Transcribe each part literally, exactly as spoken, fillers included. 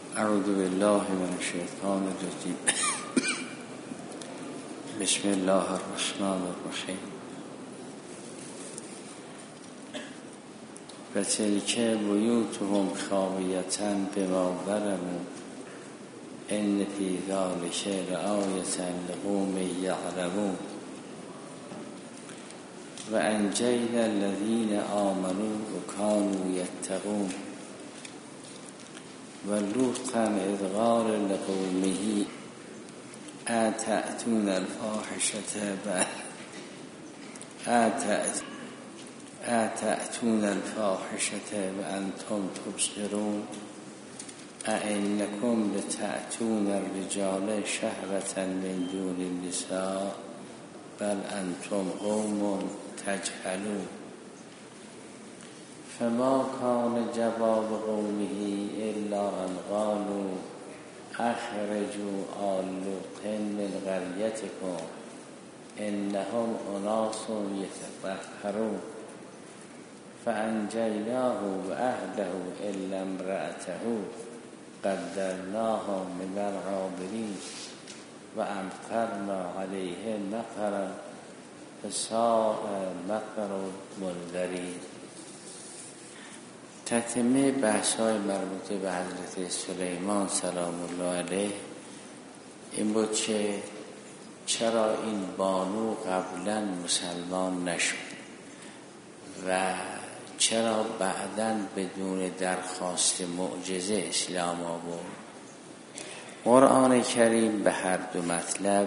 اعوذ بالله من الشیطان الرجیم. بسم الله الرحمن الرحیم. و تلک بیوتهم خاویة بما ظلموا ان فی ذلک لآیة لقوم یعلمون. و انجینا الذین آمنوا و کانوا یتقون. و لوطا اذ قال لقومه اتأتون الفاحشة اتأتون الفاحشة وانتم تبصرون ائنکم لتأتون الرجال شهوة من دون النساء بل انتم قوم تجهلون. فما كان جواب قومه الا ان قالوا اخرجوا آل لوط من قريتكم انهم اناس یتطهرون. فانجیناه واهله الا امرأته قدرناها من الغابرین و امطرنا علیهم مطرا فساء مطر المنذرین. تتمه بحث های مربوطه به حضرت سلیمان سلام الله علیه این بود که چرا این بانو قبلا مسلمان نشد و چرا بعداً بدون درخواست معجزه اسلام آورد. قرآن کریم به هر دو مطلب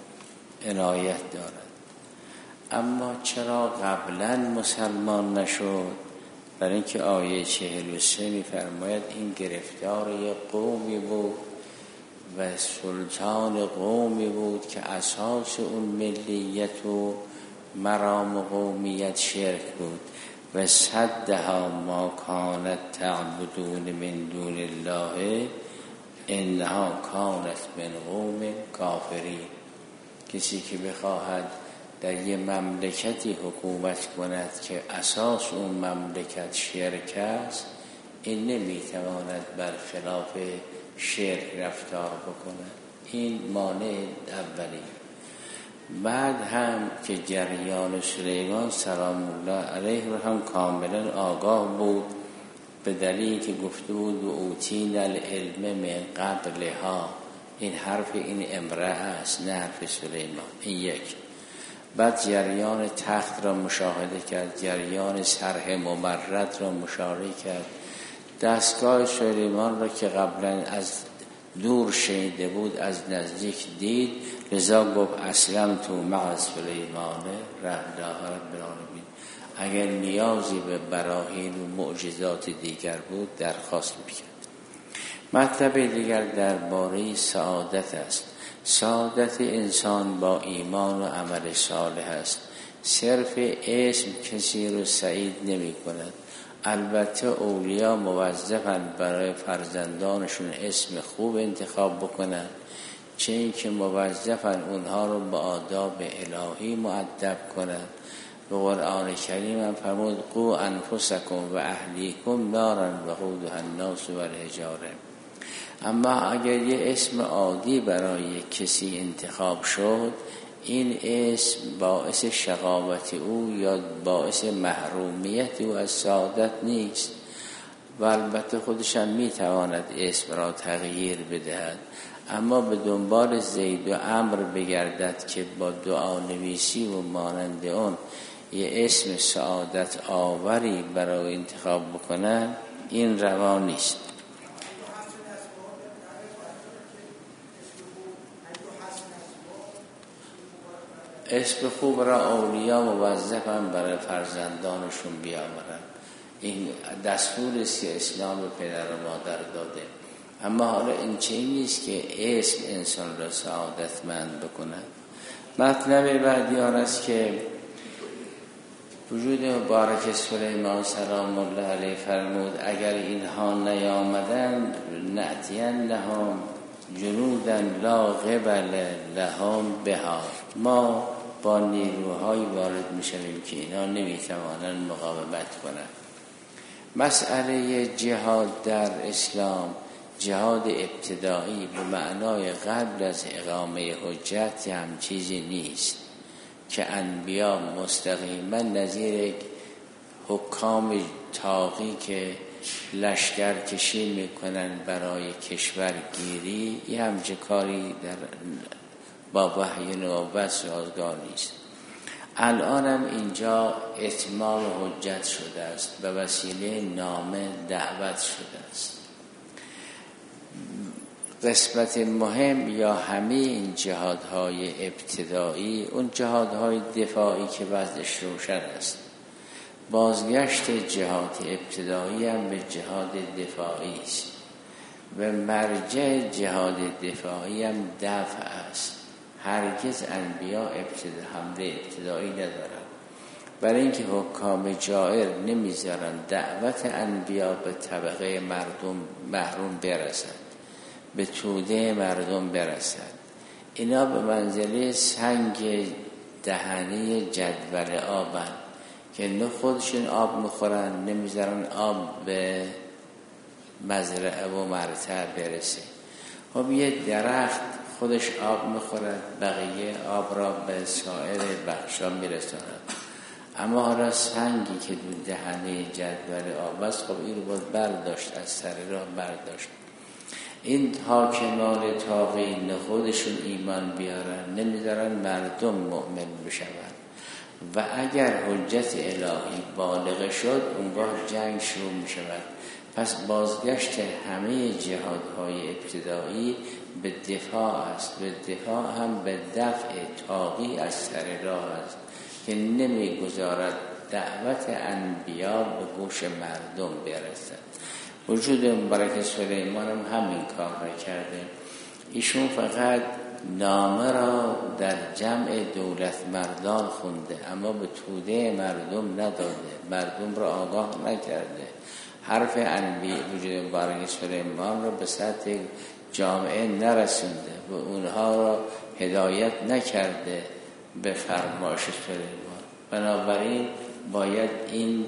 عنایت دارد، اما چرا قبلا مسلمان نشد؟ برای اینکه آیه چهل و سه می‌فرماید این گرفتار یک قومی بود و سلطان قومی بود که اساس اون ملیت و مرام قومیت شرک بود. و صدها ما کانت تعبدون من دون الله انها کانت من قوم کافرین. کسی که بخواهد در یه مملکتی حکومت کند که اساس اون مملکت شرک است، این نمیتواند برخلاف شرک رفتار بکند. این مانع اولی. بعد هم که جریان سلیمان سلام الله علیه رو هم کاملا آگاه بود، به دلیلی که گفته بود و اوتین العلم من قبلها. این حرف این امرأه است، نه حرف سلیمان. این یک. بعد جریان تخت را مشاهده کرد، جریان سرح ممرد را مشاهده کرد، دستگاه سلیمان را که قبلا از دور شنیده بود از نزدیک دید، لذا گفت اسلم تو مع سلیمان رب العالمین. اگر نیازی به براهین و معجزات دیگر بود درخواست میکرد. مطلب دیگر درباره سعادت است. سعادت انسان با ایمان و عمل صالح است. صرف اسم کسی رو سعید نمی کند. البته اولیا موظفند برای فرزندانشون اسم خوب انتخاب بکنند، چه این که موظفند اونها رو با آداب الهی مؤدب کنند. به قرآن کریم هم فرمود قو انفسکم و اهلیکم نارا وقودها الناس والحجاره. اما اگر یه اسم عادی برای کسی انتخاب شد، این اسم باعث شقاوت او یا باعث محرومیت او از سعادت نیست و البته خودش هم میتواند اسم را تغییر بدهد، اما به دنبال زید و عمرو بگردد که با دعا نویسی و مانند اون یه اسم سعادت آوری برای انتخاب بکنن، این روا نیست. اسم خوب را اولیا موظفن برای فرزندانشون بیاورن. این دستور سی اسلام به پدر و مادر داده. اما حالا این چه نیست که اسم انسان را سعادتمند بکند. مطلب بعدی آن است که وجود مبارک سلیمان سلام الله علیه فرمود اگر اینها نیامدن نأتینهم جنودا لا قبل لهم بها، ما با نیروهای وارد میشویم که اینا نمیتوانند مقاومت کنند. مسئله جهاد در اسلام جهاد ابتدایی به معنای قبل از اقامه حجت هم چیزی نیست که انبیا مستقیما نظیر حکام طاغی که لشکر کشی میکنن برای کشورگیری یه همچه کاری در با وحی نبوت سازگار نیست. الان هم اینجا اتمام حجت شده است، به وسیله نامه دعوت شده است. قسمت مهم یا همه این جهادهای ابتدایی، اون جهادهای دفاعی که وضعش روشن است، بازگشت جهاد ابتدایی هم به جهاد دفاعی است و مرجع جهاد دفاعی هم دفع است. هرگز انبیا ابتدا حمله ابتدایی ندارن، برای اینکه حکام جائر نمیذارن دعوت انبیا به طبقه مردم محروم برسد، به توده مردم برسد. اینا به منزله سنگ دهنی جدول آبن که نه خودشون آب میخورن نمیذارن آب به مزرعه و مرتع برسه. خب یه درخت خودش آب میخورد، بقیه آب را به سایر بخشا میرساند، اما حالا سنگی که دو دهنه جدول آب است، خب این رو باید برداشت، از سر راه برداشت. این حاکمان طاغی نه خودشون ایمان بیارن، نمیذارن مردم مؤمن بشن و اگر حجت الهی بالغ شد اونگاه جنگ شروع می شود. پس بازگشت همه جهادهای ابتدایی به دفاع است، به دفاع هم به دفع طاغی از سر راه است که نمی گذارد دعوت انبیا به گوش مردم برسد. وجود مبارک سلیمان هم همین کار را کرده. ایشون فقط نامه را در جمع دولت مردان خونده، اما به توده مردم نداده، مردم را آگاه نکرده. حرف انبیاء وجود مبارک سلیمان را به سطح جامعه نرسونده و اونها را هدایت نکرده به فرمایش سلیمان. بنابراین باید این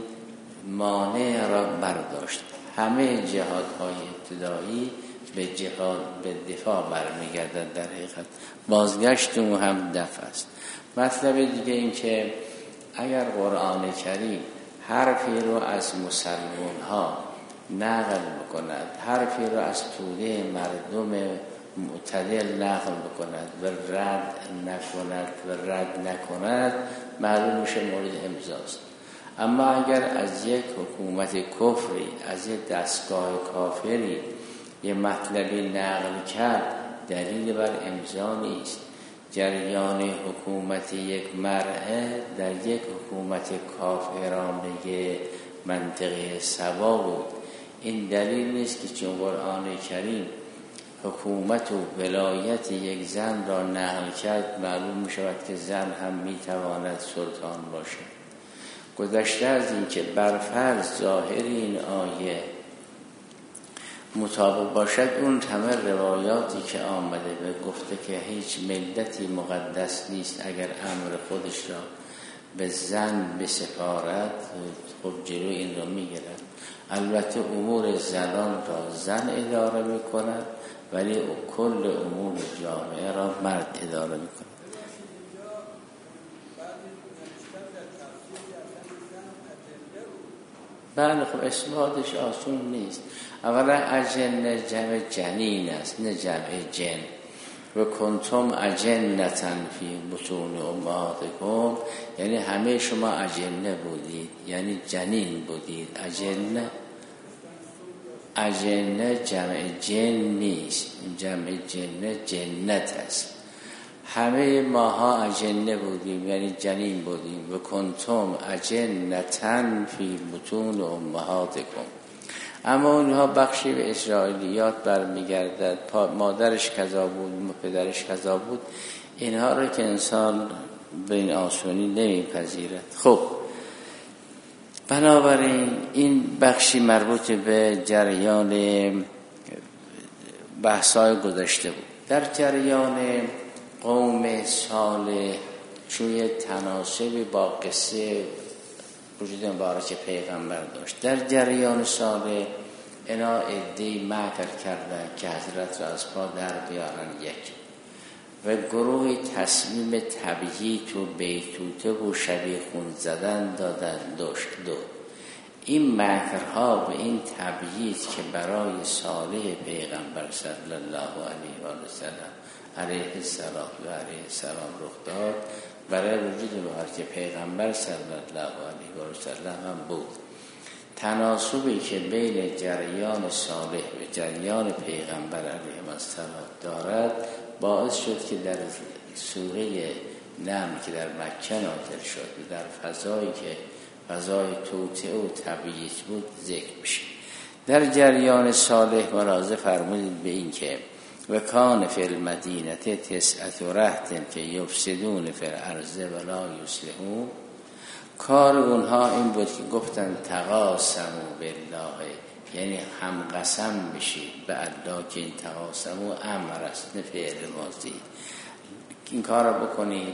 مانع را برداشت. همه جهادهای ابتدایی به جهاد به دفاع برمیگردد. در حقیقت بازگشت اون هم دفع است. مطلب دیگه این که اگر قرآن کریم حرفی رو از مسلمان ها نقل بکند، حرفی رو از توده مردم معتدل نقل بکند و رد نکند و رد نکند، معلوم میشه مورد امضاست. اما اگر از یک حکومت کفری، از یک دستگاه کافری یه مطلبی نقل کرد، دلیل بر امضا نیست. جریان حکومت یک مرعه در یک حکومت کافرانه منطقه سبا بود. این دلیل نیست که چون قرآن کریم حکومت و ولایت یک زن را نقل کرد، معلوم می شود که زن هم می تواند سلطان باشد. گذشته از این که برفرض ظاهر این آیه مطابق باشد، اون همه روایاتی که آمده به گفته که هیچ ملتی مقدس نیست اگر امر خودش را به زن بسپارد، خب جلوی این را میگیرد. البته امور زنان را زن اداره میکند، ولی کل امور جامعه را مرد اداره میکند. بله، خب اثباتش آسون نیست. اولا اجنه جمع جنین است، نه جمع جن. و کنتم اجنتن فی بطون امهاتکم، یعنی همه شما اجنه بودید، یعنی جنین بودید. اجنه اجنه جمع جن نیست، جمع جنه جنت است. همه ماها اجنه بودیم، یعنی جنین بودیم. و کنتم اجنتن فی بطون امهاتکم. اما اونها بخشی به اسرائیلیات برمیگردد، مادرش کذا بود، پدرش کذا بود. اینها رو که انسان به این آسونی نمیپذیرد. خب بنابراین این بخشی مربوط به جریان بحث‌های گذشته بود. در جریان قوم صالح چوی تناسبی با قصه وجود مبارک پیغمبر داشت. در جریان صالح اینا عده‌ای مکر کردن که حضرت را از پا در بیارن یک، و گروه تصمیم تبییت و بیتوته و شبیخون زدن دادن دوشت دو. این مکرها و این تبییت که برای صالح پیغمبر صلی الله علیه و سلم علیه السلام و علیه السلام رخ داد، برای وجود مبارک پیغمبر صلی الله علیه و سلم هم بود. تناسبی که بین جریان صالح و جریان پیغمبر علیه السلام دارد باعث شد که در سوره نمل که در مکه نازل شد و در فضایی که فضای توطئه و تبییت بود ذکر بشه. در جریان صالح ملاحظه فرمودید به این که و کان فی المدینه تسعة رهط که یفسدون فی الارض ولا یصلحون. کار اونها این بود که گفتن تقاسموا بالله، یعنی هم قسم بشید به الله، که این تقاسموا امر است نه فعل ماضی، این کار رو بکنید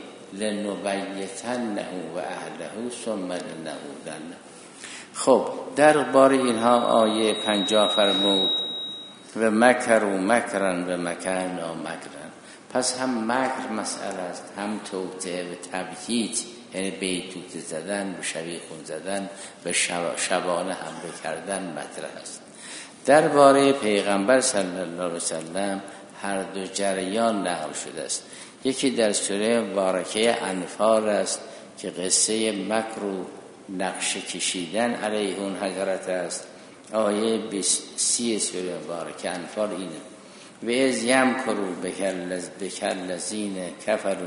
لنبیتنه و اهله ثم لنعودن. خب در بار اینها آیه پنجاه فرمود و مکر و مکرن و مکرنا مکرن. پس هم مکر مسئله است، هم توطئه و تبییت، یعنی بیتوته زدن و شبیخون زدن و شب شبانه حمله کردن مطرح است. درباره پیغمبر صلی الله علیه و سلم هر دو جریان نقل شده است. یکی در سوره مبارکه انفال است که قصه مکر و نقشه کشیدن علیه اون حضرت است. آیه سی سوره مبارکه انفال اینه: و از یمکروا بک الذین کفروا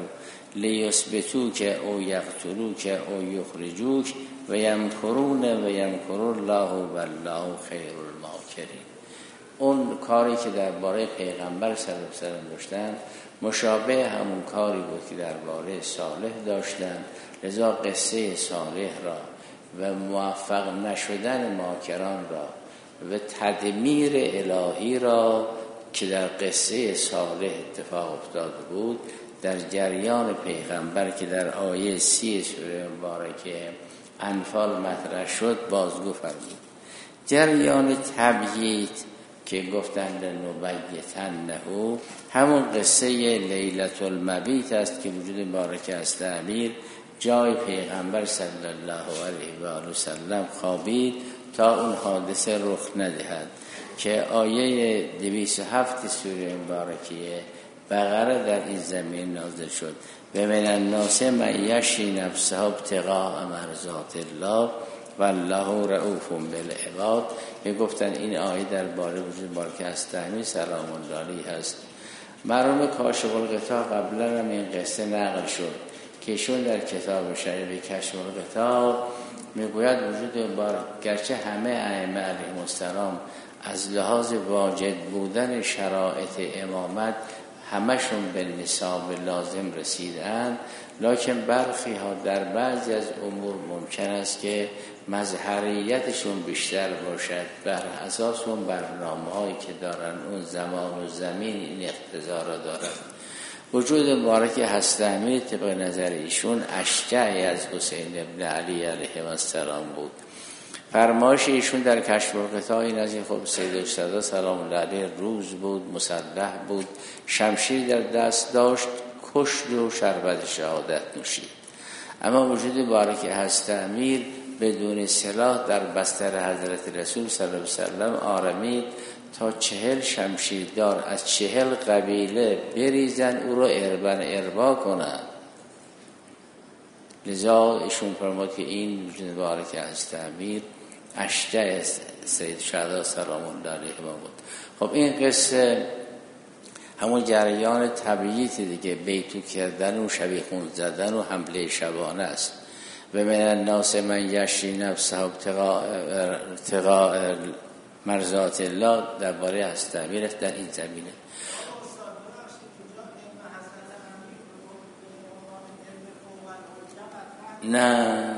لیثبتوک او یقتلوک او یخرجوک و یمکرون و یمکر الله والله خیر الماکرین. اون کاری که درباره پیغمبر صلی الله علیه و سلم داشتن مشابه همون کاری بود که درباره صالح داشتن. لذا قصه صالح را و موفق نشدن ماکران را و تدمیر الهی را که در قصه صالح اتفاق افتاده بود در جریان پیغمبر که در آیه سی سوره مبارکه انفال مطرح شد بازگو فرمود. جریان تبییت که گفتند نبیتنه همون قصه لیلة المبیت است که وجود مبارک است امیر جای پیغمبر صلی الله علیه و آله و سلم خوابید تا اون حادثه رخ ندهد که آیه دویست و هفت سوره مبارکه بقره در این زمین نازل شد و من الناس من یشری نفسه ابتغاء مرضات الله والله رؤوف بالعباد. که گفتن این آیه در باره وجود مبارک است سلام الله علیه هست. مرحوم کاشف الغطا قبلا هم این قصه نقل شد که ایشون در کتاب شریف کشف الغطا میگوید وجود مبارک گرچه همه ائمه علیهم السلام از لحاظ واجد بودن شرایط امامت همشون به نصاب لازم رسیدن، لکن برخی ها در بعضی از امور ممکن است که مظهریتشون بیشتر باشد بر اساس اون برنامه هایی که دارن اون زمان و زمین این اقتضا را دارد. وجود مبارک هست امیر طبق نظر ایشون اشجعی از حسین ابن علی علیه السلام بود. فرمایش ایشون در کشف الغطا این از این خب سید الشهدا سلام الله علیه روز بود، مسلح بود، شمشیر در دست داشت، کشت و شربت شهادت نوشید. اما وجود مبارک هست امیر بدون سلاح در بستر حضرت رسول صلی الله علیه وسلم آرمید تا چهل شمشیردار از چهل قبیله بریزن او را اربن اربا کنند. لذا ایشون فرمود که این وجود مبارک هست امیر اشجع سید شهدا سلام الله علیه بود. خب این قصه همون جریان طبیعیت دیگه، بیتو کردن و شبیخون زدن و حمله شبانه است. و من الناس من یشری نفسه ابتغاء مرضات الله درباره هست امیر در این زمینه. نه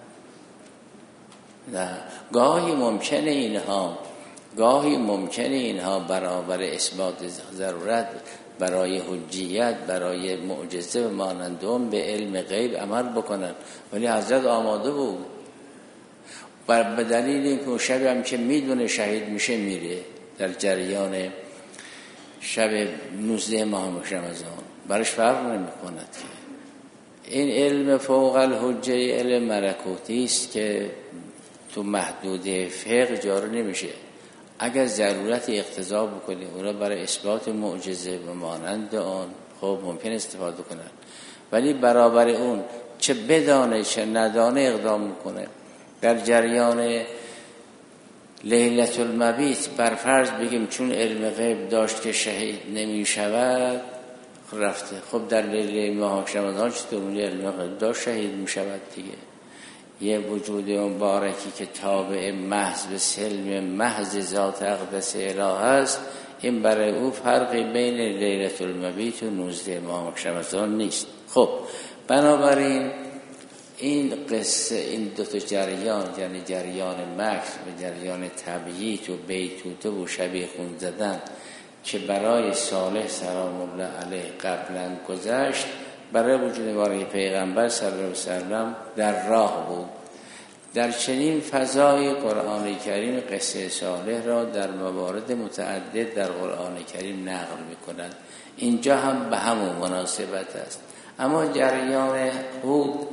نه گاهی ممکنه اینها گاهی ممکنه اینها برابر اثبات ضرورت برای حجیت برای معجزه و مانند اون به علم غیب عمل بکنن، ولی حضرت آماده بود. به دلیل اینکه شب هم که میدونه شهید میشه میره در جریان شب نوزده ماه رمضان، براش فرق نمی‌کند که این علم فوق الحجه علم ملکوتی است که تو محدوده فقه جاری نمیشه. اگر ضرورت اقتضا بکنه اونا برای اثبات معجزه و مانند آن خب ممکن استفاده کنن، ولی برابر اون چه بدانه چه ندانه اقدام میکنه. در جریان لیلة المبیت بر فرض بگیم چون علم غیب داشت که شهید نمی شود رفته، خب در لیله ماه رمضان چطور اون علم غیب داشت شهید می شود دیگه. یه وجود مبارکی که تابع محض به سلم محض ذات اقدس اله است، این برای او فرقی بین لیلة المبیت و نوزده ماه رمضان نیست. خب بنابراین این قصه این دو تا جریان، یعنی جریان مکر و جریان تبییت و بیتوته و شبیه خون زدن که برای صالح سلام الله علیه قبلا گذشت، برای وجود مبارک پیغمبر صلی الله علیه و سلم در راه بود. در چنین فضای قرآن کریم قصه صالح را در موارد متعدد در قرآن کریم نقل می‌کنند. اینجا هم به همون مناسبت است. اما جریان هود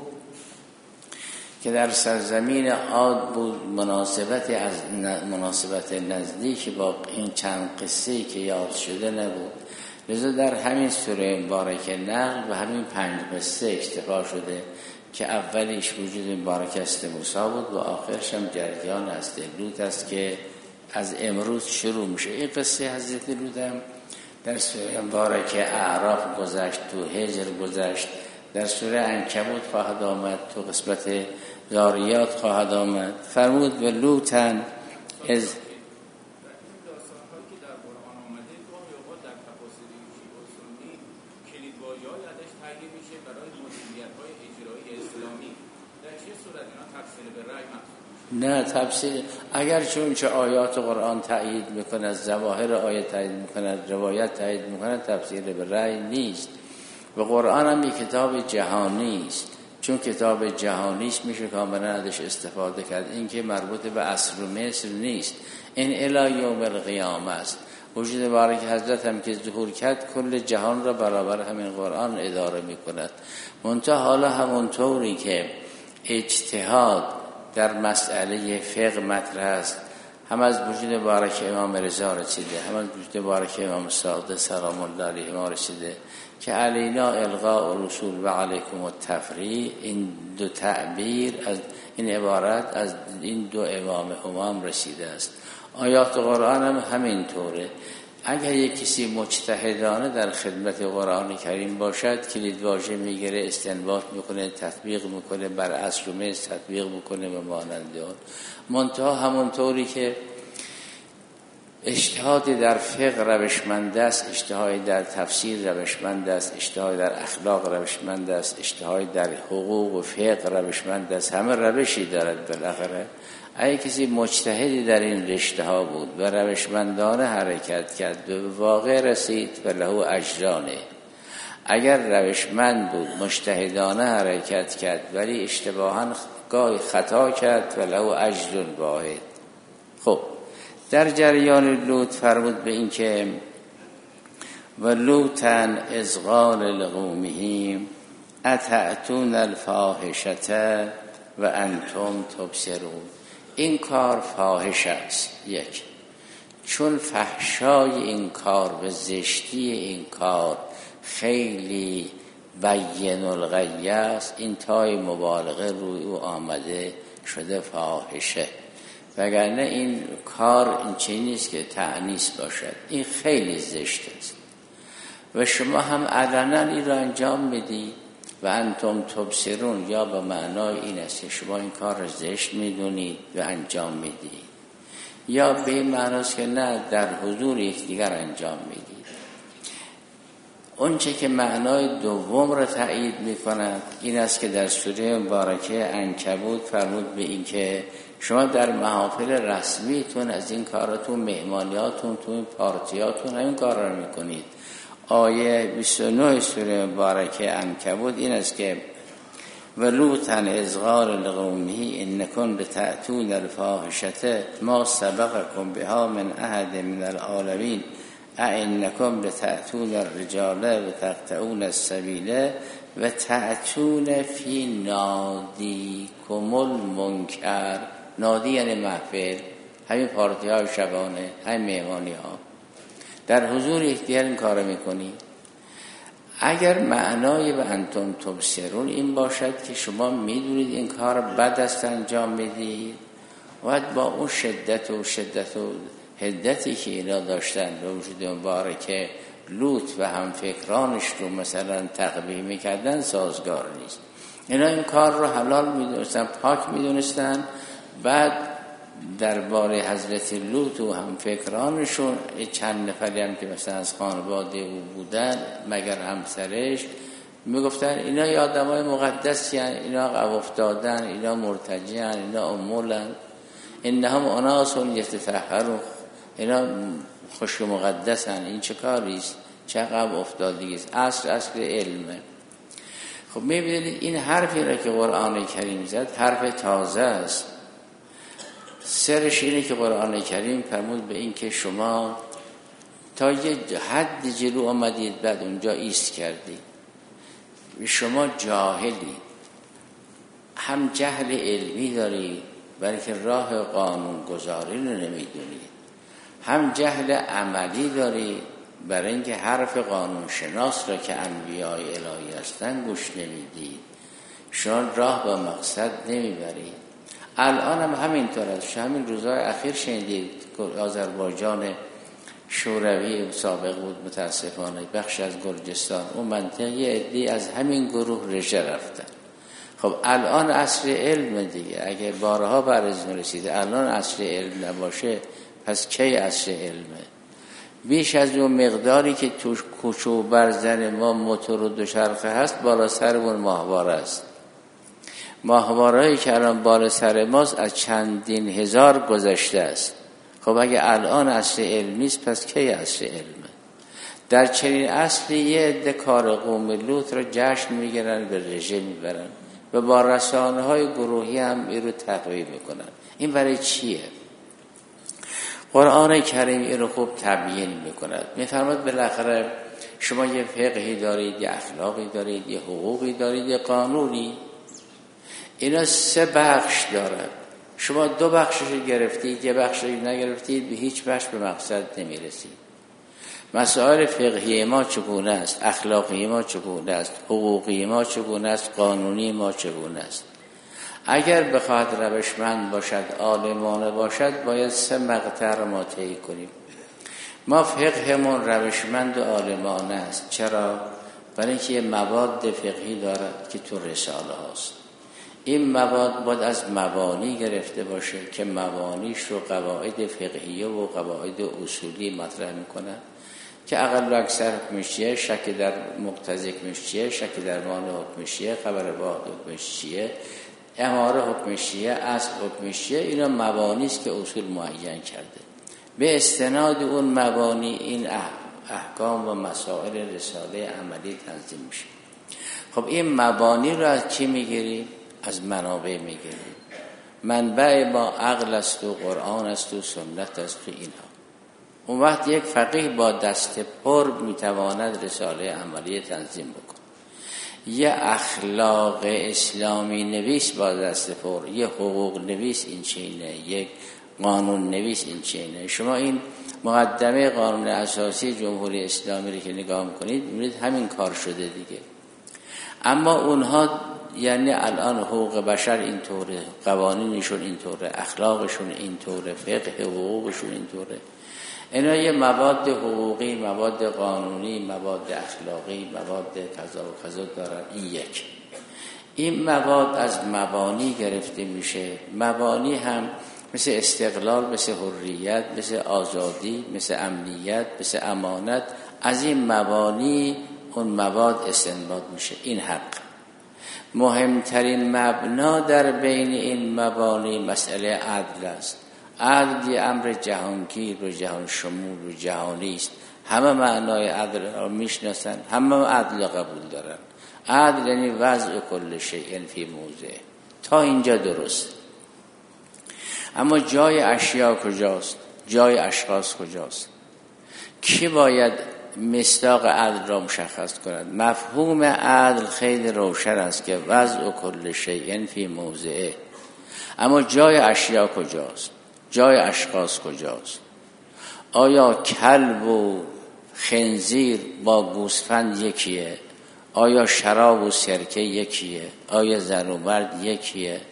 که در سرزمین عاد بود، مناسبت از مناسبت نزدیک با این چند قصه‌ای که یاد شده نبود، لذا در همین سوره مبارکه نقل و همین پنج قصه اکتفا شده که اولیش وجود مبارک است موسی بود و آخرش هم جریان است لوط است که از امروز شروع میشه. این قصه حضرت لوط هم در سوره مبارکه اعراف گذشت، تو هجر گذشت، در سوره عنکبوت خواهد آمد، تو قسمت ذاریات خواهد آمد. فرمود و لوطن از نه تفسیر اگر چون چه آیات قرآن تأیید میکنه، ظواهر آیه تأیید میکنه، روایت تأیید میکنه، تفسیر به رأی نیست. و قرآن هم یک کتاب جهانی است، چون کتاب جهانی است میشه کاملا ازش استفاده کرد. این که مربوط به عصر و مصر نیست، این الی یوم القیامه است. وجود مبارک حضرت هم که ظهور کرد کل جهان را برابر همین قرآن اداره میکند. منتها حالا همونطوری که اجتهاد در مسئله فقه مطرح است، هم از وجود مبارک امام رضا رسیده، هم از وجود مبارک امام صادق سلام الله علیه ما رسیده که علینا الغاء الرسول و علیکم التفریق. این دو تعبیر از این عبارت از این دو امام همام رسیده است. آیات قرآن هم همین طوره. اگر یک کسی مجتهدانه در خدمت قرآن کریم باشد، کلید واژه میگیره، استنباط میکنه، تطبیق میکنه، بر اصل و مثل تطبیق میکنه و مانند آن. منتها همونطوری که اجتهاد در فقه روشمند است، اجتهاد در تفسیر روشمند است، اجتهاد در اخلاق روشمند است، اجتهاد در حقوق و فقه روشمند است، همه روشی دارد. بالاخره اگه کسی مجتهدی در این رشته ها بود و روشمندانه حرکت کرد و واقع رسید فله اجرانه. اگر روشمند بود مجتهدانه حرکت کرد ولی اشتباهاً گاهی خطا کرد فله اجر واحد. خب در جریان لوط فرمود به این که و لوطن از قال لقومه اتأتون الفاحشة و انتم تبصرون. این کار فاحش است، یک، چون فحشای این کار و زشتی این کار خیلی بین الغیه است، این تای مبالغه روی او آمده شده فاحشه. وگرنه این کار این چیزی نیست که تأنیث باشد، این خیلی زشت است و شما هم علنا این را انجام میدید و انتم تبصرون، یا به معنای این است که شما این کار را زشت میدونید و انجام میدید، یا به این معناست که نه در حضور یکدیگر انجام میدید. اون چه که معنای دوم را تأیید میکند این است که در سوره مبارکه عنکبوت فرمود به این که شما در محافل رسمیتون از این کاراتون، مهمانیاتون، تو این پارتیاتون همین کار را میکنید. آیه بیست و نه سوره مبارکه عنکبوت این است که و لوطا اذ قال لقومه انکم لتأتون الفاحشة ما سبقکم بها من احد من العالمین ائنکم لتأتون الرجال و تقطعون السبیل و تأتون فی نادیکم المنکر. نادی یعنی محفل، همین پارتی های شبانه، همین مهمانی ها، در حضور یکدیگر این کار میکنی. اگر معنای و انتم تبصرون این باشد که شما میدونید این کار بد است انجام میدید، باید با اون شدت و شدت و حدتی که اینا داشتن به وجود مبارکه لوط و هم فکرانش رو مثلا تقبیح میکردن سازگار نیست. اینا این کار رو حلال میدونستن، پاک میدونستن. بعد درباره حضرت لوط و هم فکرانشون چند نفری هم که مثلا از خانواده او بودن مگر همسرش میگفتن اینا ی آدمای مقدسی هن، اینا عقب افتادن، اینا مرتجی هن، اینا امولن، اینهم اناس یتطهرون، اینا خوش مقدس هن. این چه کاریست؟ چه عقب افتادگیست؟ اصل اصل علمه. خب میبینید این حرفی را که قرآن کریم زد حرف تازه است. سرش اینه که قرآن کریم فرمود به این که شما تا یه حد جلو آمدید بعد اونجا ایست کردید. شما جاهلی، هم جهل علمی دارید برای که راه قانون گذاری رو نمیدونید، هم جهل عملی دارید برای اینکه حرف قانون شناس را که انبیای الهی هستن گوش نمیدید. شما راه به مقصد نمیبرید. الان هم همینطور است. همین روزهای اخیر شنیدید آذربایجان شوروی سابق بود، متاسفانه بخش از گرجستان اون منطقه عده‌ای از همین گروه رژه رفتن. خب الان اصل علم دیگه، اگه بارها برازون رسیده الان اصل علم نباشه پس کی اصل علمه؟ بیش از اون مقداری که توش کوچو برزن ما موتور و دوچرخه هست بالا سرمون ماهواره است. ماهوارهایی که الان بالا سر ماست از چندین هزار گذشته است. خب اگه الان اصل علمی است پس کی اصل علمه؟ در چنین اصلی یه عده کار قوم لوط رو جشن میگیرن، به رژه میبرن و با رسانه های گروهی هم این رو تقویه میکنن. این برای چیه؟ قرآن کریم این رو خوب تبیین میکند. میفرماد بالاخره شما یه فقهی دارید، یه اخلاقی دارید، یه حقوقی دارید، یه قانونی. اینا سه بخش دارد. شما دو بخشش گرفتید، یه بخشی نگرفتید، به هیچ بخش به مقصد نمیرسید. مسائل فقهی ما چگونه است، اخلاقی ما چگونه است، حقوقی ما چگونه است، قانونی ما چگونه است. اگر بخواهد روشمند باشد، عالمانه باشد، باید سه مقطع را ما طی کنیم. ما فقهمون روشمند و عالمانه است. چرا؟ برای اینکه یه مواد فقهی دارد که تو رساله هاست. این مواد باید از مبانی گرفته باشه که مبانیش رو قواعد فقهیه و قواعد اصولی مطرح میکنن که اقل و اکثر حکمش چیه، شک در مقتضی حکمش چیه، شک در مانع حکمش چیه، خبر واحد حکمش چیه، اماره حکمش چیه، اصل حکمش چیه. اینا مبانی است که اصول معین کرده. به استناد اون مبانی این احکام و مسائل رساله عملی تنظیم میشه. خب این مبانی رو از چی میگیریم؟ از منابع میگیریم. منبع ما عقل است و قرآن است و سنت است و اینها. اون وقت یک فقیه با دست پر میتواند رساله عملی تنظیم بکنه. یه اخلاق اسلامی نویس با دست پر، یه حقوق نویس این چینه، یک قانون نویس این چینه. شما این مقدمه قانون اساسی جمهوری اسلامی رو که نگاه میکنید میبینید همین کار شده دیگه. اما اونها یعنی الان حقوق بشر اینطوره، قوانینشون اینطوره، اخلاقشون اینطوره، فقه حقوقشون اینطوره. اینا یه مواد حقوقی، مواد قانونی، مواد اخلاقی، مواد کذا و کذا دارن. این یک. این مواد از مبانی گرفته میشه. مبانی هم مثل استقلال، مثل حریت، مثل آزادی، مثل امنیت، مثل امانت. از این مبانی اون مواد استنباط میشه. این حق. مهمترین مبنا در بین این مبانی مسئله عدل است. عدل یه امر جهانگیر و جهان شمول و جهانی است. همه معنای عدل را میشناسن، همه عدل قبول دارن. عدل یعنی وضع کل شیء فی موضع. تا اینجا درست. اما جای اشیا کجاست؟ جای اشخاص کجاست؟ کی باید مصداق عدل را مشخص کند؟ مفهوم عدل خیلی روشن است که وضع کل شیء فی موضعه. اما جای اشیا کجاست؟ جای اشخاص کجاست؟ آیا کلب و خنزیر با گوسفند یکیه؟ آیا شراب و سرکه یکیه؟ آیا زن و مرد یکیه؟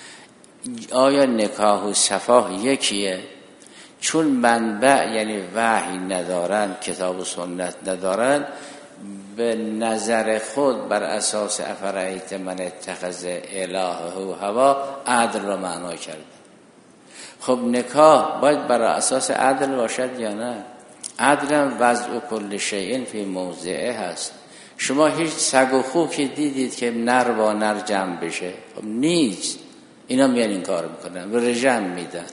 آیا نکاح و صفاح یکیه؟ چون منبع یعنی وحی ندارن، کتاب و سنت ندارن، به نظر خود بر اساس افرایت من اتخذ الهه و هوا عدل را معنا کرد. خب نکاح باید بر اساس عدل باشد یا نه؟ عدل هم وضع کل شیء فی موضعه هست. شما هیچ سگ و خوکی دیدید که نر با نر جمع بشه؟ خب نیست. اینا میان این کار میکنن و رجم میدن.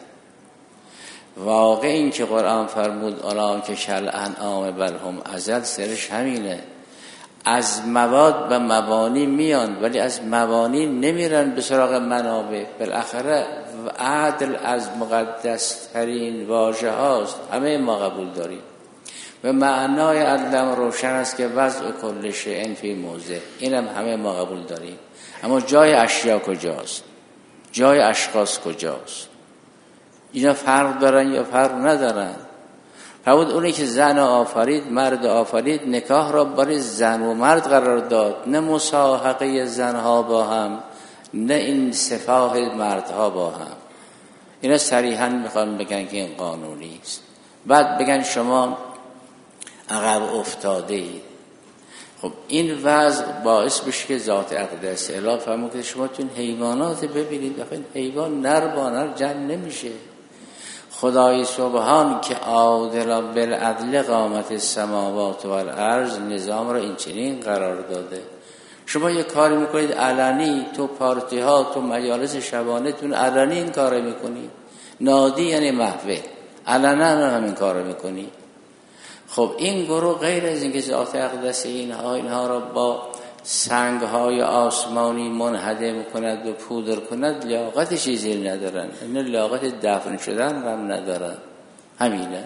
واقع این که قرآن فرمود الا که کل انعام بل هم اضل، سرش همینه. از مواد و مبانی میان ولی از مبانی نمیرن به سراغ منابع. بالاخره عدل از مقدس ترین واژه هاست، همه ما قبول داریم و معنای عدل روشن است که وضع کل شیء فی موضع، اینم همه ما قبول داریم. اما جای اشیا کجاست؟ جای اشخاص کجاست؟ اینا فرق دارن یا فرق ندارن؟ فرمود اونی که زن آفرید مرد آفرید نکاح را برای زن و مرد قرار داد، نه مساحقه زنها با هم، نه این سفاح مردها با هم. اینا صریحا میخوان بگن که این قانونی است. بعد بگن شما عقب افتاده اید. خب این وضع باعث بشه که ذات اقدس اله فرمود که شما تون حیوانات ببینید، آخه حیوان نر با نر جمع نمیشه. خدای سبحان که عادل بالعدل قامت السماوات و الارض نظام را این چنین قرار داده. شما یه کاری میکنید علنی، تو پارتی ها تو مجالس شبانه تون علنی این کار میکنید، نادی یعنی محفل علنا همین کار میکنید. خب این گروه غیر از اینکه ذات اقدس اینها اینها را با سنگ‌های آسمانی منهدم کند و پودر کند، لیاقت چیزی ندارن، این لیاقت دفن شدن هم ندارن. همینه.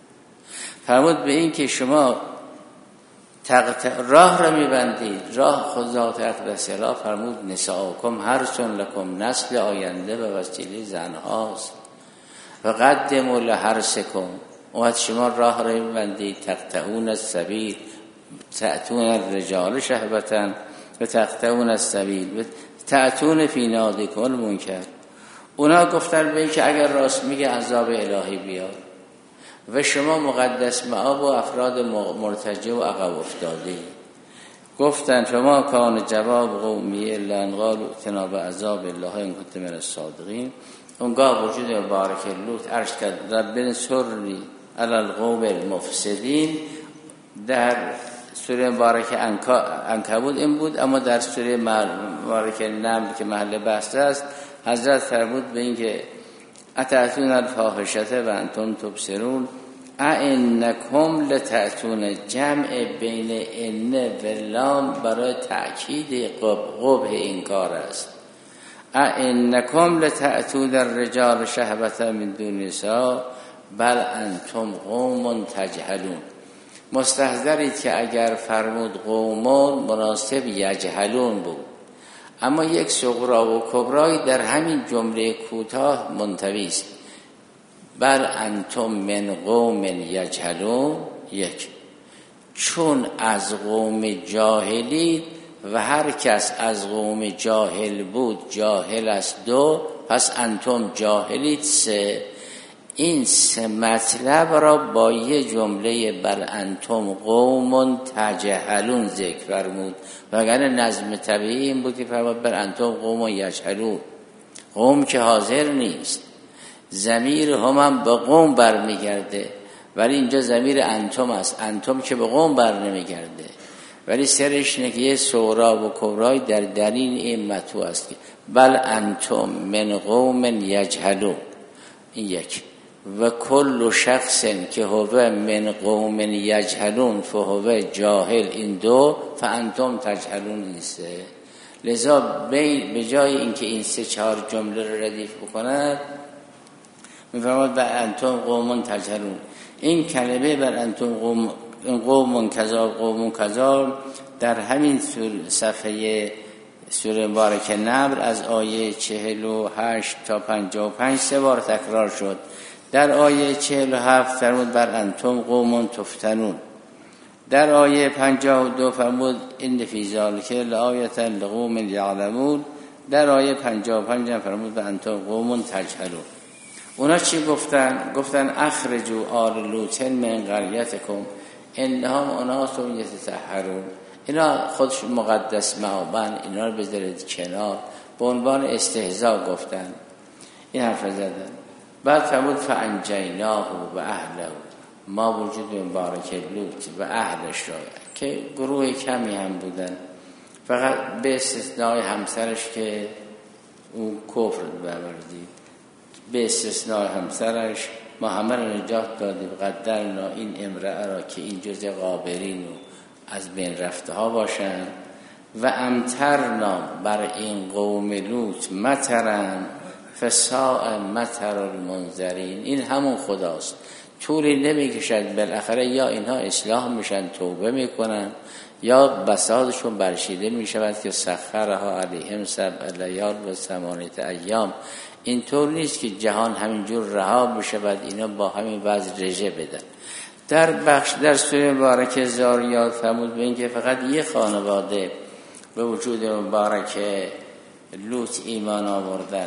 فرمود به این که شما تقت... راه را میبندید، راه خود ذات اقدس اله فرمود نساؤکم حرث لکم، نسل آینده و وسیله زنهاست. و قدموا لحرثکم، وقت شما راه را میبندید تقطعون السبیل، تأتون الرجال شهوتا و تقطعون السبیل و تأتون فی نادیکم المنکر. اونا گفتن به این که اگر راست میگه عذاب الهی بیار و شما مقدس مآب و افراد مرتجع و عقب افتاده. گفتن فما کان جواب قومی الا ان قالوا ائتنا بعذاب الله ان کنتم من الصادقین. اونگاه وجود مبارک لوط عرض کرد رب انصرنی علی القوم المفسدین. در سوره مبارک عنکبوت این بود، اما در سوره مبارک نمل که محل بحث است حضرت فرمود به این که اتأتون الفاحشة و انتم تبصرون ائنکم لتأتون، جمع بین ان و لام برای تأکید قبح این کار است. ائنکم لتأتون الرجال شهوة من دون النساء بل انتم قوم تجهلون. مستحضرید که اگر فرمود قومون مناسب یجهلون بود، اما یک صغرا و کبرایی در همین جمله کوتاه منطوی است. بل انتم من قوم یجهلون، یک، چون از قوم جاهلید و هر کس از قوم جاهل بود جاهل است، دو، پس انتم جاهلید، سه. این سه مطلب را با یه جمله بل انتم قوم تجهلون ذکر فرمود، وگرنه نظم طبیعی این بود که فرمود بل انتم قوم یجهلون. قوم که حاضر نیست، ضمیر هم هم به قوم برمیگرده، ولی اینجا ضمیر انتم است، انتم که به قوم بر نمیگرده، ولی سرش اینه که یه صغرا و کبرای در دلیل این مطلوب است که بل انتم من قوم یجهلون. این یک. و کل شخص که هو من قوم یجهلون فهو جاهل، این دو فانتم تجهلون نیسته. لذا به جای اینکه این سه چهار جمله رو ردیف بکند میفرماد بر انتم قوم تجهلون. این کلمه بر انتم قوم قوم کذا قوم کذا در همین صفحه سوره مبارکه نمل از آیه چهل و هشت تا پنجاه و پنج سه بار تکرار شد. در آیه چهل و هفت فرمود بر انتم قوم تفتنون. در آیه پنجاه و دو فرمود این فی ذلک لآیة لقوم یعلمون. در آیه پنجاه و پنج فرمود بر انتم قوم تجهلون. اونا چی گفتن؟ گفتن اخرجوا آل لوط من قریتکم انهم اناس یتطهرون. اینا خودش مقدس معابن، اینا رو بذارید کنار، به عنوان استهزاء گفتن، این حرف زدن. بعد فرمود فانجیناه و اهله، ما وجود مبارک لوط و اهلش را که گروه کمی هم بودن، فقط به استثنای همسرش که اون کفر بردید، به استثنای همسرش ما همه را نجات دادیم. قدرنا این امرأه را که این جزء غابرین و از بین رفته ها باشند. و امطرنا بر این قوم لوط مطرن فساء مطر المنذرین. این همون خداست. طولی نمیکشد، بالاخره یا اینها اصلاح میشن، توبه میکنن، یا بساطشون برشیده میشود که سخرها علیهم سبع لیال و ثمانیة ایام. این طور نیست که جهان همینجور رها بشود، اینا با همین وضع رژه بدن. در بخش در سوره مبارکه زاریات فرمود به این که فقط یه خانواده به وجود مبارک لوط ایمان آوردن.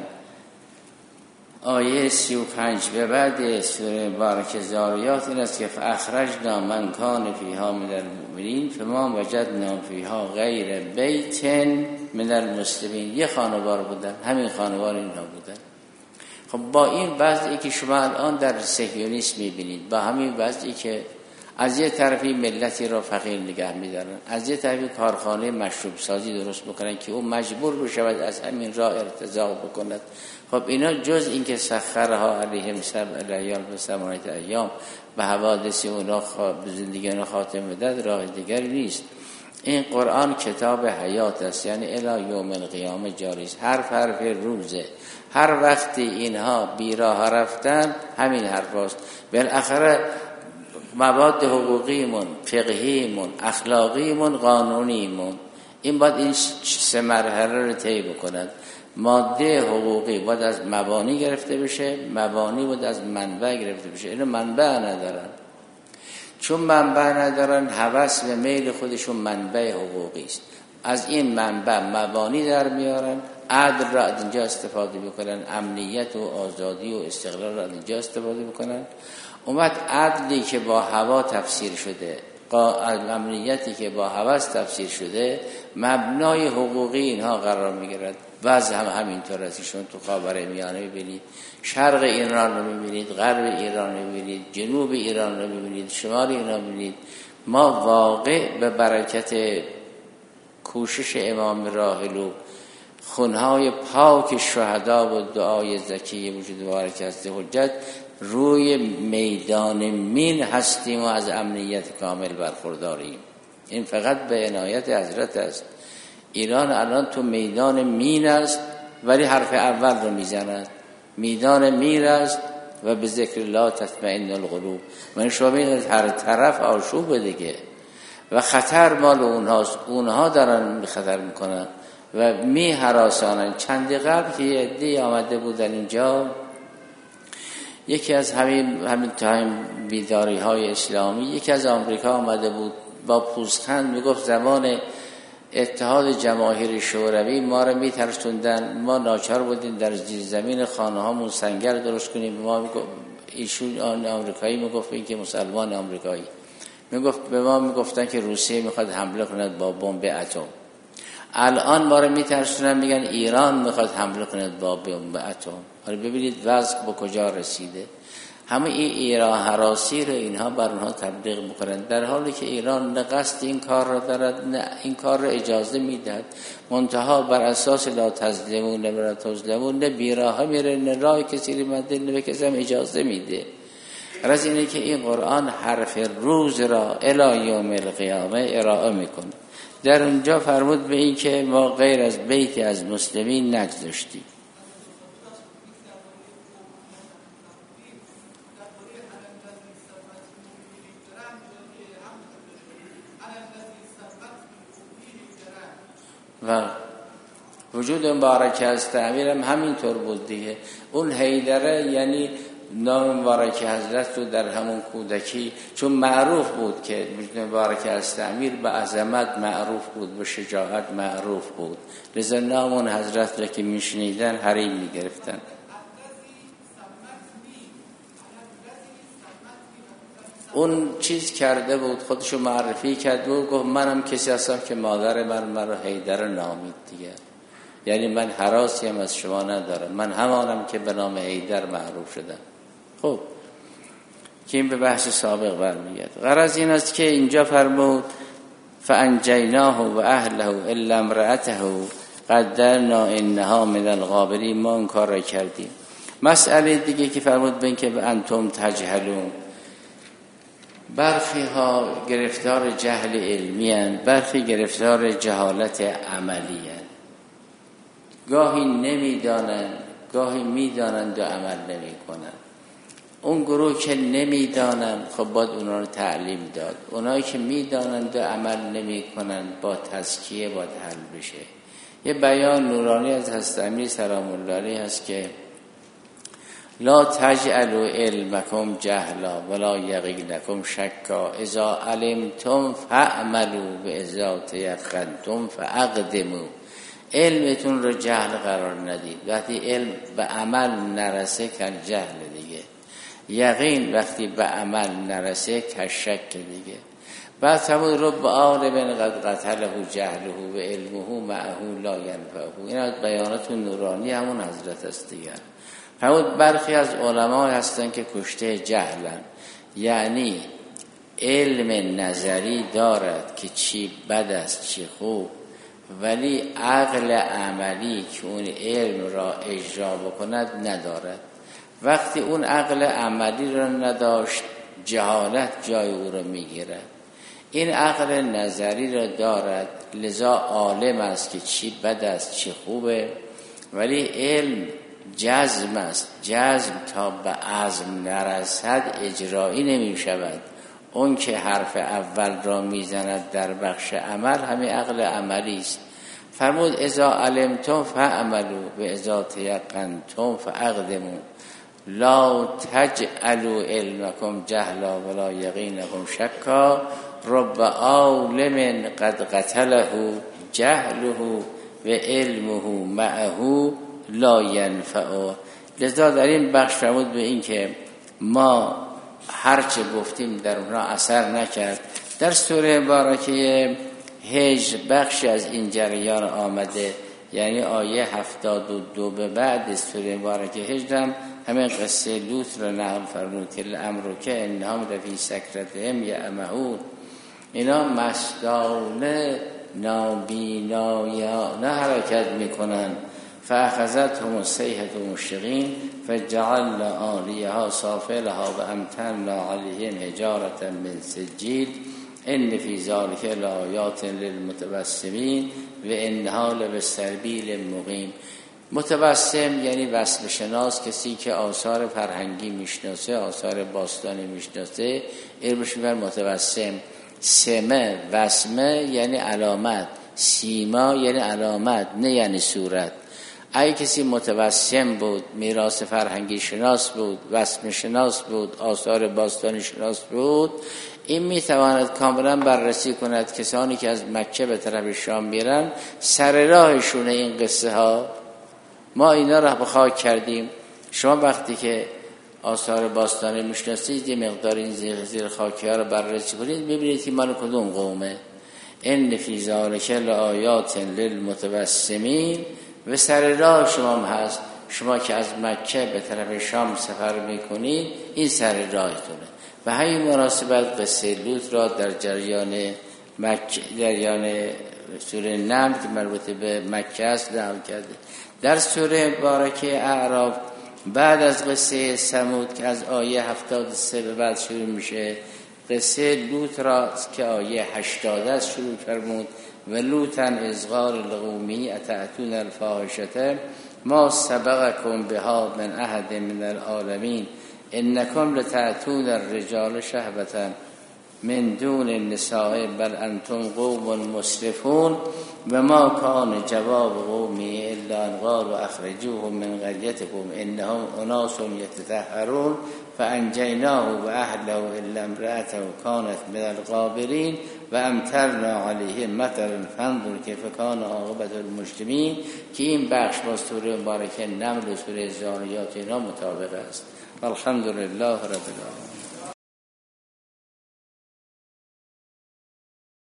آیه سی و پنج به بعد سوره مبارکه زاریات این است که فاخرجنا من کان فیها من المؤمنین فما وجدنا فیها غیر بیت من المسلمین. یه خانوار بودن، همین خانوار اینها بودن. خب با این وضعی که شما الان در صهیونیسم میبینید، با همین وضعی که از یه طرفی ملتی را فقیر نگه میدارن، از یه طرفی کارخانه مشروب سازی درست میکنن که اون مجبور بشود از همین راه ارتزاق بکند. خب اینا جز این که سخرها علیهم سبع لیال و ثمانیة ایام به حوادث اونا به زندگی اونا خاتمه داد، راه دیگری نیست. این قرآن کتاب حیات است، یعنی الی یوم القیامه جاری است. هر حرف روزه، هر وقتی اینها بیراه رفتن همین حرف است. بالاخره مواد حقوقیمون، فقهیمون، اخلاقیمون، قانونیمون، این باید این سه مرحله رو طی بکنند. ماده حقوقی باید از مبانی گرفته بشه، مبانی باید از منبع گرفته بشه. اینو منبع ندارن، چون منبع ندارن هوس و میل خودشون منبع حقوقی است. از این منبع مبانی در میارن، عدل را از اینجا استفاده بکنن، امنیت و آزادی و استقلال را از اینجا استفاده بکنن. اومد عدلی که با هوا تفسیر شده، امنیتی که با هوس تفسیر شده، مبنای حقوقی اینها قرار میگیرد. وضع هم همینطور ازشون تو خاورمیانه میبینید، شرق ایران رو میبینید، غرب ایران رو میبینید، جنوب ایران رو میبینید، شمال ایران رو میبینید. ما واقع به برکت کوشش امام راحل و خونهای پاک شهدا و دعای زکی وجود مبارک است حجت روی میدان مین هستیم و از امنیت کامل برخورداریم. این فقط به عنایت حضرت است. ایران الان تو میدان مین است، ولی حرف اول رو میزند. میدان مین است و به ذکر الله تطمئن القلوب. من شما ببینید هر طرف آشوب دیگه و خطر مال اونهاست. اونها دارن به خطر میکنن و می هراسانن. چند قبل که یه عده‌ای آمده بودن اینجا، یکی از همین همین تایم بیداری های اسلامی، یکی از آمریکا آمده بود با پوزخند میگفت زمان اتحاد جماهیر شوروی ما رو میترسوندن، ما ناچار بودیم در زیر زمین خانه هامون سنگر درست کنیم. ما میگفت ایشون آن آمریکایی میگفت، این که مسلمان آمریکایی میگفت، به ما میگفتن که روسیه میخواد حمله کند با بمب اتم. الان ما رو میترسونن، میگن ایران میخواد حمله کند با بمب اتم. حالا ببینید وضع به کجا رسیده. همه این ایران هراسی رو اینها بر اونها تبلیغ میکنن، در حالی که ایران نه قصد این کار را دارد نه این کار را اجازه میدهد، منتها بر اساس لا تظلمون نه ولا تظلمون، نه بیراه میره نه راه کسی رو مده نه به کسی هم اجازه میده. غرض اینه که این قرآن حرف روز را الی یوم القیامه ارائه میکنه. در اونجا فرمود به این که ما غیر از بیتی از مسلمین نگذاشتیم. و وجود مبارک از تعمیر هم همینطور بود دیگه. اون حیدره یعنی نام مبارک حضرت رو در همون کودکی، چون معروف بود که وجود مبارک از تعمیر به عظمت معروف بود، به شجاعت معروف بود، لذا نام اون حضرت رو که میشنیدن حریم میگرفتن. اون چیز کرده بود، خودشو معرفی کرد بود، گفت منم کسی هستم که مادر من مرا حیدر نامید دیگه، یعنی من هراسی هم از شما ندارم، من همانم که به نام حیدر معروف شدم. خب که این به بحث سابق برمیگرد. غرض این است که اینجا فرمود فانجیناه و اهله الا امرأته قدرنا انها من الغابرین، ما اون کار را کردیم. مسئله دیگه که فرمود به این که انتم تجهلون، برخی ها گرفتار جهل علمی هستند، برخی گرفتار جهالت عملی هستند. گاهی نمیدانند، گاهی میدانند و عمل نمی کنند. اون گروه که نمیدانند خب باید اونا رو تعلیم داد، اونایی که میدانند و عمل نمی کنند با تزکیه باید حل بشه. یه بیان نورانی از حضرت امیر سلام الله علیه هست که لا تجعلوا علمکم جهلا ولا یغینکم شکا اذا علمتم فاعملوا و اذا تیقنتم فاقدموا. علمتون رو جهل قرار ندید، وقتی علم به عمل نرسه کن جهل دیگه، یقین وقتی به عمل نرسه کشک دیگه. بعد فرمود رب عالم قد قتله جهله و علمه معه لا ینفعه. این از بیانات نورانی همون حضرت است دیگه. فرمود برخی از علما هستن که کشته جهلن، یعنی علم نظری دارد که چی بد است چی خوب، ولی عقل عملی که اون علم را اجرا بکند ندارد. وقتی اون عقل عملی را نداشت جهالت جای او را میگیرد. این عقل نظری را دارد، لذا عالم است که چی بد است چی خوبه، ولی علم جزم است، جزم تا به عزم نرسد اجرایی نمی شود. اون که حرف اول را میزند در بخش عمل همین عقل عملی است. فرمود اذا علمتم فاعملوا و اذا تیقنتم فاقدموا لا تجعلوا علمکم جهلا ولا یقینکم شکا رب عالم قد قتله جهله و علمه معه لا ینفعه. لذا در این بخش فرمود به این که ما هرچه گفتیم در اونها اثر نکرد. در سوره مبارکه هجر بخشی از این جریان آمده، یعنی آیه هفتاد و دو به بعد سوره مبارکه هجر هم همین قصه لوط را نقل فرمود که الامر که انهم لفی سکرتهم یعمهون، اینا مستانه نابینایانه حرکت میکنن. فاخذتهم الصیحة مشرقین فجعلنا عالیها سافلها و امطرنا علیهم حجارة من سجیل ان فی ذلک لآیات للمتبسمین و انها لبالسبیل مقیم. متبسم یعنی وصف شناس، کسی که آثار فرهنگی میشناسه، آثار باستانی میشناسه، علمش میبر متبسم. سمه وسمه یعنی علامت، سیما یعنی علامت نه یعنی صورت. اگه کسی متوسم بود، میراث فرهنگی شناس بود، وسم شناس بود، آثار باستانی شناس بود، این میتواند کاملا بررسی کند کسانی که از مکه به طرف شام میرن سر راهشونه این قصه ها. ما اینا را به خاک کردیم. شما وقتی که آثار باستانی میشناسید یه مقدار این زیر, زیر خاکی ها رو بررسی کنید، میبینید که مال کدوم قومه. ان فی ذلک لآیات للمتبسمین و سر راه شما هم هست. شما که از مکه به طرف شام سفر میکنید این سر راهتونه. و همین مناسبت قصه لوط را در جریان مکه، جریان سوره نمل که مربوط به مکه است نقل کرده. در سوره مبارکه اعراف بعد از قصه ثمود که از آیه هفتاد و سه به بعد شروع میشه، قصه لوط را که آیه هشتاد است شروع فرمود. و لوطا اذ قال لقومه اتأتون الفاحشة ما سبقكم بها من احد من العالمین انکم لتأتون الرجال شهوة من دون النساء بل انتم قوم مسرفون و ما کان جواب قومه الا ان قالوا اخرجوهم من قريتكم انهم اناس یتطهرون فانجیناه و اهله الا امرأته کانت من الغابرین و امطرنا علیهم مطرا فانظر کیف کان عاقبة المجرمین، که این بخش با سوره مبارکه نمل و سوره ذاریات اینا مطابق است. الحمدلله رب العالمین.